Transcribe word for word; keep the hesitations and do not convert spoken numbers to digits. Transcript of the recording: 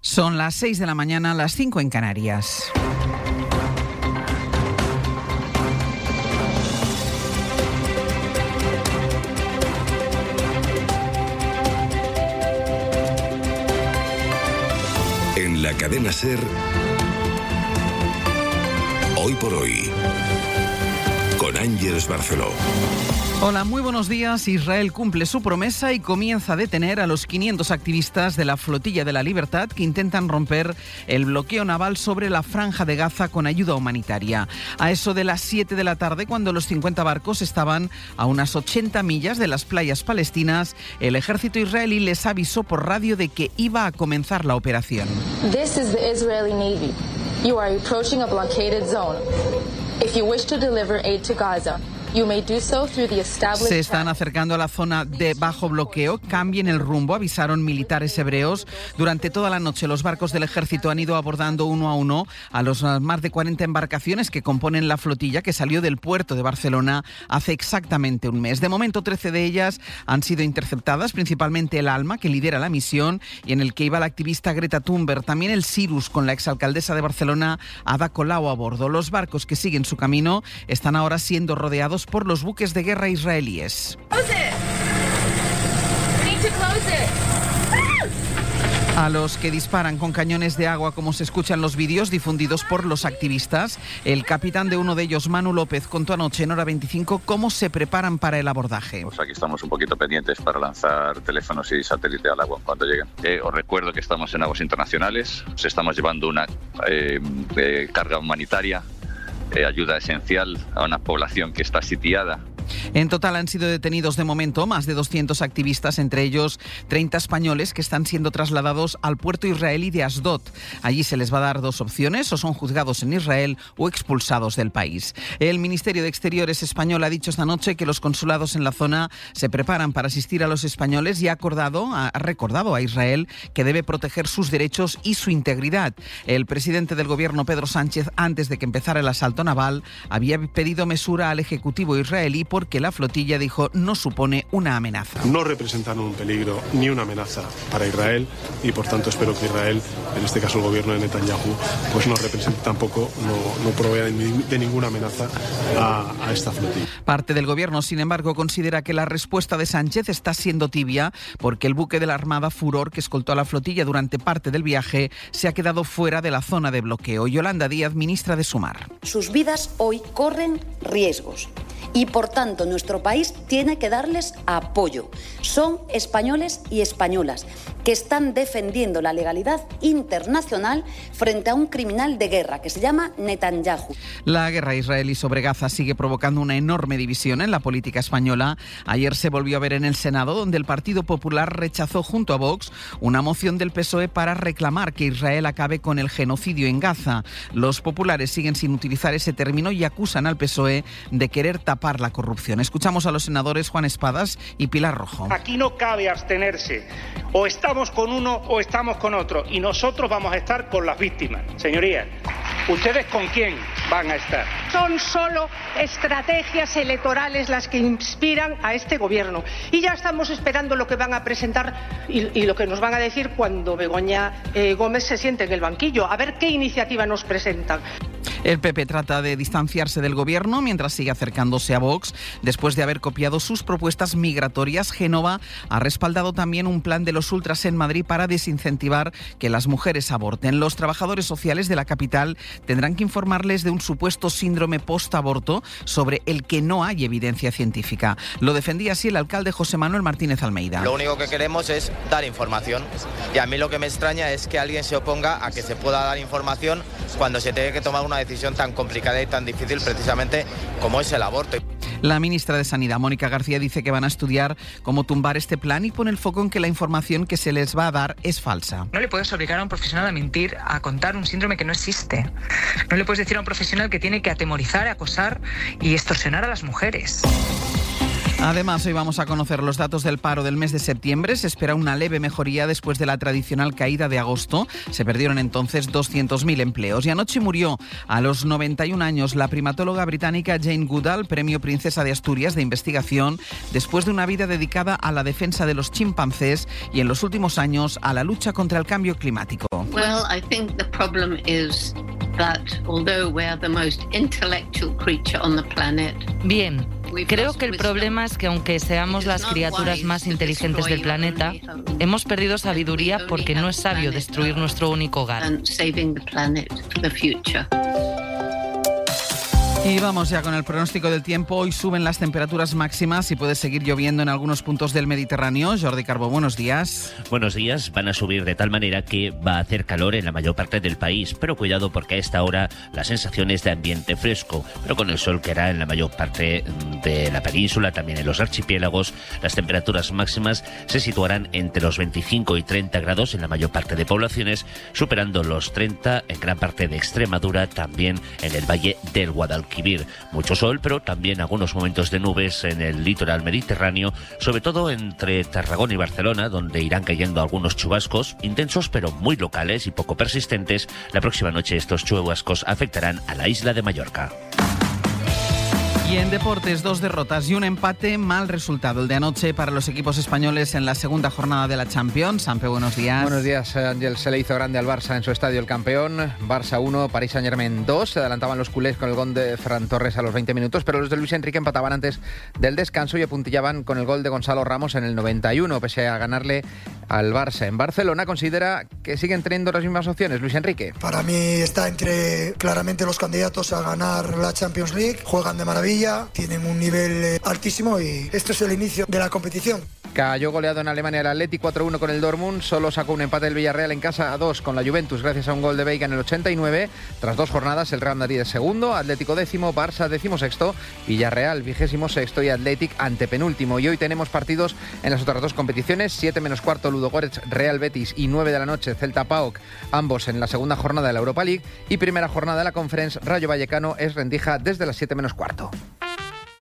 Son las seis de la mañana, las cinco en Canarias. En la cadena SER, Hoy por Hoy, con Ángeles Barceló. Hola, muy buenos días. Israel cumple su promesa y comienza a detener a los quinientos activistas de la Flotilla de la Libertad que intentan romper el bloqueo naval sobre la Franja de Gaza con ayuda humanitaria. A eso de las siete de la tarde, cuando los cincuenta barcos estaban a unas ochenta millas de las playas palestinas, el ejército israelí les avisó por radio de que iba a comenzar la operación. This is the Israeli Navy. You are approaching a blockaded zone. If you wish to deliver aid to Gaza, se están acercando a la zona de bajo bloqueo. Cambien el rumbo, avisaron militares hebreos. Durante toda la noche los barcos del ejército han ido abordando uno a uno a los más de cuarenta embarcaciones que componen la flotilla que salió del puerto de Barcelona hace exactamente un mes. De momento, trece de ellas han sido interceptadas, principalmente el Alma, que lidera la misión y en el que iba la activista Greta Thunberg. También el Cyrus, con la exalcaldesa de Barcelona, Ada Colau, a bordo. Los barcos que siguen su camino están ahora siendo rodeados por los buques de guerra israelíes. A los que disparan con cañones de agua, como se escuchan en los vídeos difundidos por los activistas. El capitán de uno de ellos, Manu López, contó anoche en Hora veinticinco cómo se preparan para el abordaje. Pues aquí estamos un poquito pendientes para lanzar teléfonos y satélite al agua cuando lleguen. Eh, os recuerdo que estamos en aguas internacionales, os estamos llevando una eh, eh, carga humanitaria, eh, ayuda esencial a una población que está sitiada. En total han sido detenidos de momento más de doscientos activistas, entre ellos treinta españoles que están siendo trasladados al puerto israelí de Asdod. Allí se les va a dar dos opciones: o son juzgados en Israel o expulsados del país. El Ministerio de Exteriores español ha dicho esta noche que los consulados en la zona se preparan para asistir a los españoles y ha acordado, ha recordado a Israel que debe proteger sus derechos y su integridad. El presidente del gobierno, Pedro Sánchez, antes de que empezara el asalto naval, había pedido mesura al ejecutivo israelí porque la flotilla, dijo, no supone una amenaza. No representan un peligro ni una amenaza para Israel y por tanto espero que Israel, en este caso el gobierno de Netanyahu, pues no represente tampoco, no, no provea de, de ninguna amenaza a, a esta flotilla. Parte del gobierno, sin embargo, considera que la respuesta de Sánchez está siendo tibia porque el buque de la Armada Furor, que escoltó a la flotilla durante parte del viaje, se ha quedado fuera de la zona de bloqueo. Yolanda Díaz, ministra de Sumar. Sus vidas hoy corren riesgos y por tanto nuestro país tiene que darles apoyo. Son españoles y españolas que están defendiendo la legalidad internacional frente a un criminal de guerra que se llama Netanyahu. La guerra israelí sobre Gaza sigue provocando una enorme división en la política española. Ayer se volvió a ver en el Senado, donde el Partido Popular rechazó junto a Vox una moción del P S O E para reclamar que Israel acabe con el genocidio en Gaza. Los populares siguen sin utilizar ese término y acusan al P S O E de querer tapar la corrupción. Escuchamos a los senadores Juan Espadas y Pilar Rojo. Aquí no cabe abstenerse. O estamos con uno o estamos con otro. Y nosotros vamos a estar con las víctimas. Señorías, ¿ustedes con quién van a estar? Son solo estrategias electorales las que inspiran a este gobierno. Y ya estamos esperando lo que van a presentar y, y lo que nos van a decir cuando Begoña eh, Gómez se siente en el banquillo. A ver qué iniciativa nos presentan. El P P trata de distanciarse del gobierno mientras sigue acercándose a Vox. Después de haber copiado sus propuestas migratorias, Génova ha respaldado también un plan de los ultras en Madrid para desincentivar que las mujeres aborten. Los trabajadores sociales de la capital tendrán que informarles de un supuesto síndrome post-aborto sobre el que no hay evidencia científica. Lo defendía así el alcalde José Manuel Martínez Almeida. Lo único que queremos es dar información. Y a mí lo que me extraña es que alguien se oponga a que se pueda dar información cuando se tiene que tomar una decisión tan complicada y tan difícil precisamente como es el aborto. La ministra de Sanidad, Mónica García, dice que van a estudiar cómo tumbar este plan y pone el foco en que la información que se les va a dar es falsa. No le puedes obligar a un profesional a mentir, a contar un síndrome que no existe. No le puedes decir a un profesional que tiene que atemorizar, acosar y extorsionar a las mujeres. Además, hoy vamos a conocer los datos del paro del mes de septiembre. Se espera una leve mejoría después de la tradicional caída de agosto. Se perdieron entonces doscientos mil empleos. Y anoche murió a los noventa y un años la primatóloga británica Jane Goodall, premio Princesa de Asturias de investigación, después de una vida dedicada a la defensa de los chimpancés y en los últimos años a la lucha contra el cambio climático. Well, I think the problem is that although we are the most intellectual creature on the planet. Bien. Creo que el problema es que aunque seamos las criaturas más inteligentes del planeta, hemos perdido sabiduría porque no es sabio destruir nuestro único hogar. Y vamos ya con el pronóstico del tiempo. Hoy suben las temperaturas máximas y puede seguir lloviendo en algunos puntos del Mediterráneo. Jordi Carbó, buenos días. Buenos días. Van a subir de tal manera que va a hacer calor en la mayor parte del país, pero cuidado porque a esta hora la sensación es de ambiente fresco, pero con el sol que hará en la mayor parte de la península, también en los archipiélagos, las temperaturas máximas se situarán entre los veinticinco y treinta grados en la mayor parte de poblaciones, superando los treinta en gran parte de Extremadura, también en el valle del Guadalquivir. Mucho sol, pero también algunos momentos de nubes en el litoral mediterráneo, sobre todo entre Tarragona y Barcelona, donde irán cayendo algunos chubascos, intensos pero muy locales y poco persistentes. La próxima noche estos chubascos afectarán a la isla de Mallorca. Y en deportes, dos derrotas y un empate, mal resultado el de anoche para los equipos españoles en la segunda jornada de la Champions. Sampe, buenos días. Buenos días, Ángel. Se le hizo grande al Barça en su estadio el campeón. Barça uno, Paris Saint-Germain dos. Se adelantaban los culés con el gol de Ferran Torres a los veinte minutos, pero los de Luis Enrique empataban antes del descanso y apuntillaban con el gol de Gonzalo Ramos en el noventa y uno, pese a ganarle al Barça. En Barcelona considera que siguen teniendo las mismas opciones, Luis Enrique. Para mí está entre claramente los candidatos a ganar la Champions League. Juegan de maravilla, tienen un nivel altísimo y esto es el inicio de la competición. Cayó goleado en Alemania el Atleti cuatro uno con el Dortmund. Solo sacó un empate el Villarreal en casa a dos con la Juventus gracias a un gol de Veiga en el ochenta y nueve. Tras dos jornadas el Real Madrid es segundo, Atlético décimo, Barça décimo sexto, Villarreal vigésimo sexto y Athletic antepenúltimo. Y hoy tenemos partidos en las otras dos competiciones. siete menos cuarto Ludogorets Real Betis y nueve de la noche Celta PAOK, ambos en la segunda jornada de la Europa League. Y primera jornada de la Conference, Rayo Vallecano es Rendija desde las siete menos cuarto.